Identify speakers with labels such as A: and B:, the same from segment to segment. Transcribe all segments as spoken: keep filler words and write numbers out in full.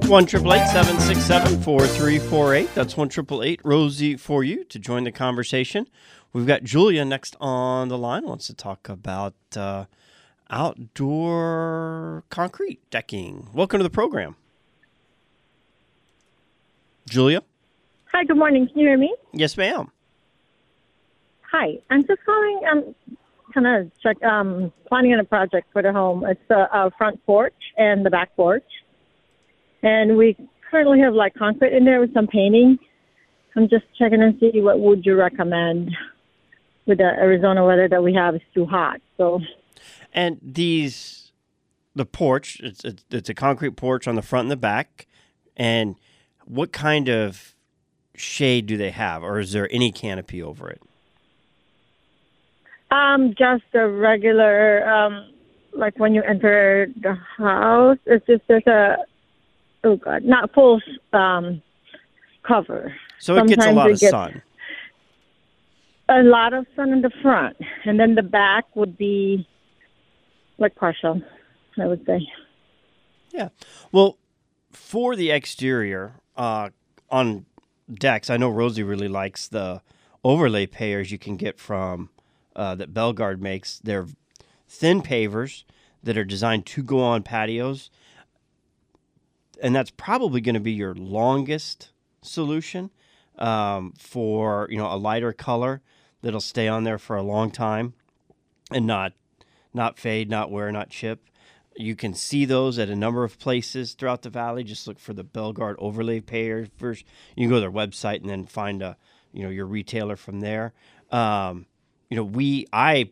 A: one eight eight eight, seven six seven, four three four eight. That's one eight eight eight, Rosie for you to join the conversation. We've got Julia next on the line, wants to talk about uh, outdoor concrete decking. Welcome to the program. Julia?
B: Hi, good morning. Can you hear me?
A: Yes, ma'am.
B: Hi, I'm just calling, um, kind of check, um, planning on a project for the home. It's the uh, front porch and the back porch. And we currently have like concrete in there with some painting. I'm just checking and see what would you recommend with the Arizona weather that we have is too hot. So,
A: and these, the porch, it's, it's it's a concrete porch on the front and the back. And what kind of shade do they have, or is there any canopy over it?
B: Um, just a regular, um, like when you enter the house, it's just there's a oh god, not full um, cover.
A: So it gets a lot of sun.
B: A lot of sun in the front, and then the back would be like partial, I would say.
A: Yeah. Well, for the exterior uh, on decks, I know Rosie really likes the overlay pavers you can get from uh, that Belgard makes. They're thin pavers that are designed to go on patios. And that's probably going to be your longest solution um, for, you know, a lighter color that'll stay on there for a long time and not not fade, not wear, not chip. You can see those at a number of places throughout the valley. Just look for the Belgard overlay pavers. First, you can go to their website and then find a, you know, your retailer from there. Um, you know, we I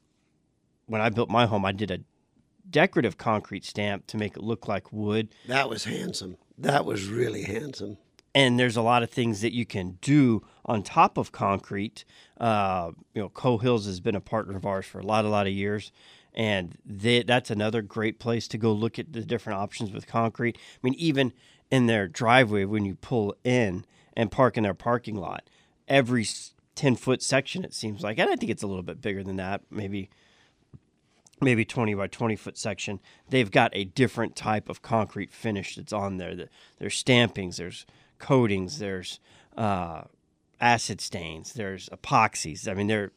A: when I built my home, I did a decorative concrete stamp to make it look like wood.
C: That was handsome. That was really handsome.
A: And there's a lot of things that you can do on top of concrete. Uh, you know, Cohills has been a partner of ours for a lot, a lot of years. And they, that's another great place to go look at the different options with concrete. I mean, even in their driveway, when you pull in and park in their parking lot, every ten-foot section, it seems like, and I think it's a little bit bigger than that, maybe maybe twenty by twenty foot section, they've got a different type of concrete finish that's on there. There's stampings, there's coatings, there's uh, acid stains, there's epoxies. I mean, there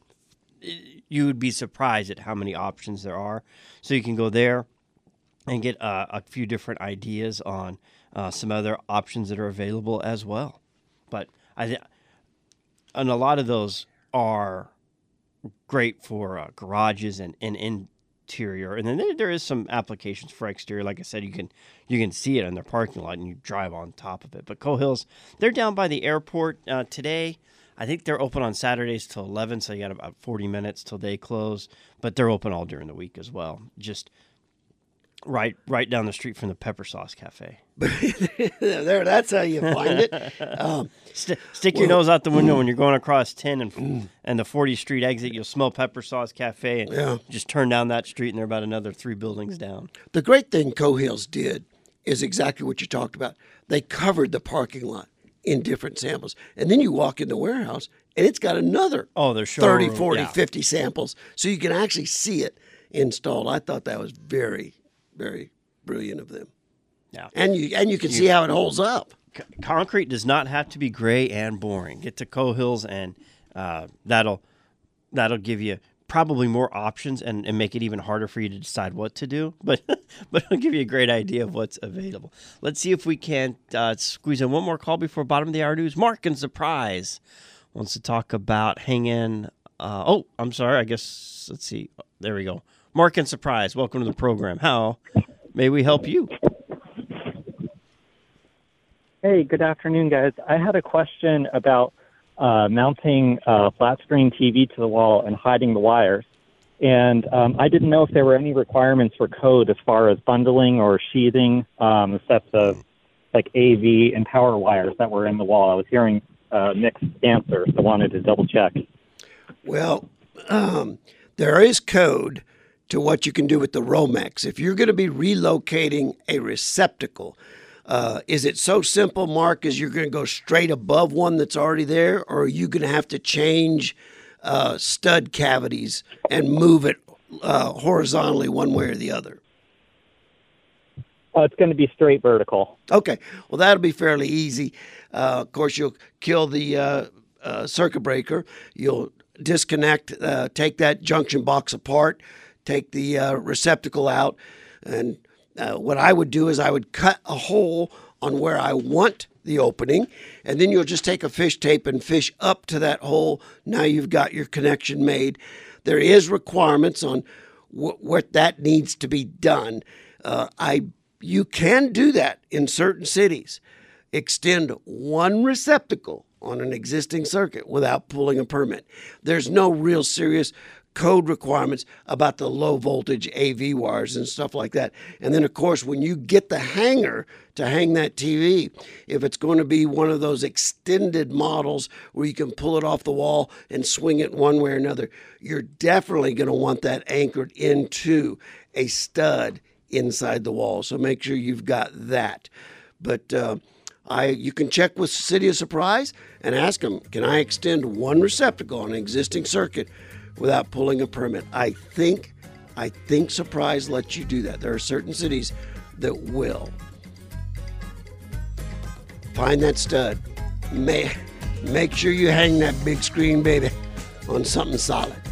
A: you would be surprised at how many options there are. So you can go there and get uh, a few different ideas on uh, some other options that are available as well. But I th- and a lot of those are great for uh, garages and, and in interior, and then there, there is some applications for exterior. Like I said, you can you can see it in their parking lot and you drive on top of it. But Cohills, they're down by the airport uh, today. I think they're open on Saturdays till eleven, so you got about forty minutes till they close. But they're open all during the week as well. Just right right down the street from the Pepper Sauce Cafe.
C: There, that's how you find it. Um,
A: St- stick your well, nose out the window mm, when you're going across ten and mm, and the fortieth Street exit. You'll smell Pepper Sauce Cafe, and yeah. just turn down that street, and they're about another three buildings down.
C: The great thing Cohills did is exactly what you talked about. They covered the parking lot in different samples, and then you walk in the warehouse, and it's got another
A: oh, there's
C: thirty, forty, yeah. fifty samples, so you can actually see it installed. I thought that was very Very brilliant of them.
A: Yeah.
C: And you and you can you, see how it holds up.
A: C- concrete does not have to be gray and boring. Get to Cohills, and uh, that'll that'll give you probably more options and, and make it even harder for you to decide what to do. But but it'll give you a great idea of what's available. Let's see if we can uh, squeeze in one more call before bottom of the hour news. Mark in Surprise wants to talk about hanging. Uh, oh, I'm sorry. I guess let's see. There we go. Mark in Surprise, welcome to the program. How may we help you?
D: Hey, good afternoon, guys. I had a question about uh, mounting a flat screen T V to the wall and hiding the wires. And um, I didn't know if there were any requirements for code as far as bundling or sheathing um, sets of like A V and power wires that were in the wall. I was hearing uh, mixed answers, so I wanted to double check.
C: Well, um, there is code to what you can do with the Romex. If you're going to be relocating a receptacle, uh, is it so simple, Mark, as you're going to go straight above one that's already there, or are you going to have to change uh, stud cavities and move it uh, horizontally one way or the other?
D: Uh, it's going to be straight vertical.
C: Okay, well, that'll be fairly easy. Uh, of course, you'll kill the uh, uh, circuit breaker. You'll disconnect, uh, take that junction box apart, take the uh, receptacle out. And uh, what I would do is I would cut a hole on where I want the opening, and then you'll just take a fish tape and fish up to that hole. Now you've got your connection made. There is requirements on wh- what that needs to be done. Uh, I You can do that in certain cities. Extend one receptacle on an existing circuit without pulling a permit. There's no real serious code requirements about the low voltage A V wires and stuff like that. And then, of course, when you get the hanger to hang that T V, if it's going to be one of those extended models where you can pull it off the wall and swing it one way or another, you're definitely going to want that anchored into a stud inside the wall. So make sure you've got that. But uh, I, you can check with City of Surprise and ask them, can I extend one receptacle on an existing circuit without pulling a permit? I think, I think Surprise lets you do that. There are certain cities that will. Find that stud. May, make sure you hang that big screen baby on something solid.